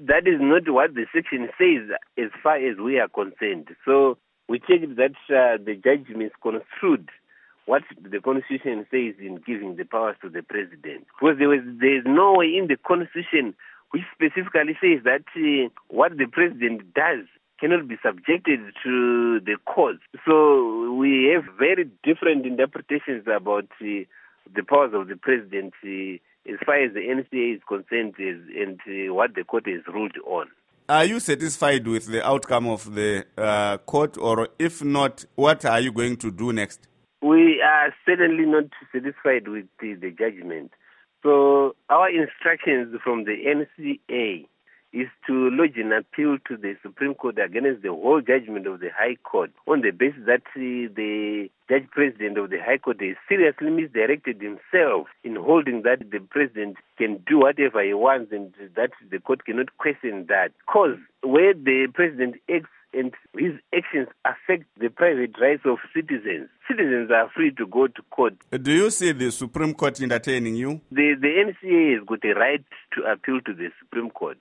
that is not what the section says as far as we are concerned. So we checked that the judge misconstrued what the Constitution says in giving the powers to the president. Because there is no way in the Constitution which specifically says that what the president does cannot be subjected to the courts. So we have very different interpretations about the powers of the president as far as the NCA is concerned and what the court has ruled on. Are you satisfied with the outcome of the court, or if not, what are you going to do next? We are certainly not satisfied with the judgment. So our instructions from the NCA is to lodge an appeal to the Supreme Court against the whole judgment of the High Court on the basis that the Judge President of the High Court has seriously misdirected himself in holding that the President can do whatever he wants and that the court cannot question that. Because where the President acts and his actions affect the private rights of citizens, citizens are free to go to court. Do you see the Supreme Court entertaining you? The NCA has got a right to appeal to the Supreme Court.